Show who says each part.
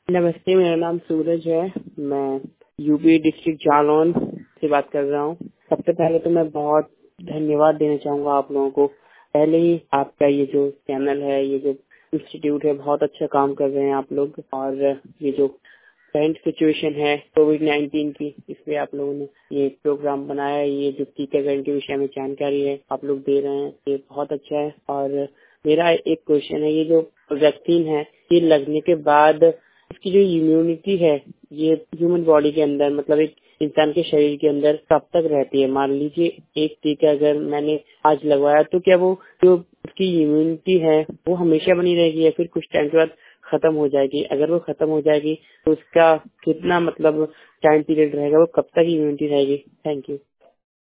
Speaker 1: नमस्ते, मेरा नाम सूरज है। मैं यूपी डिस्ट्रिक्ट जालौन से बात कर रहा हूँ। सबसे पहले तो मैं बहुत धन्यवाद देना चाहूँगा आप लोगों को। पहले ही आपका ये जो चैनल है, ये जो इंस्टीट्यूट है, बहुत अच्छा काम कर रहे हैं आप लोग। और ये जो करंट सिचुएशन है कोविड-19 की, इस पे आप लोगों ने ये प्रोग्राम बनाया है। ये जो टीकाकरण के विषय में जानकारी है आप लोग दे रहे हैं, ये बहुत अच्छा है। और मेरा एक क्वेश्चन है, ये जो वैक्सीन है, ये लगने के बाद इसकी जो इम्यूनिटी है, ये ह्यूमन बॉडी के अंदर, मतलब एक इंसान के शरीर के अंदर कब तक रहती है? मान लीजिए एक टीका अगर मैंने आज लगवाया, तो क्या वो जो उसकी इम्यूनिटी है वो हमेशा बनी रहेगी या फिर कुछ टाइम के बाद खत्म हो जाएगी? अगर वो खत्म हो जाएगी तो उसका कितना मतलब टाइम पीरियड रहेगा, वो कब तक इम्यूनिटी रहेगी? Thank you.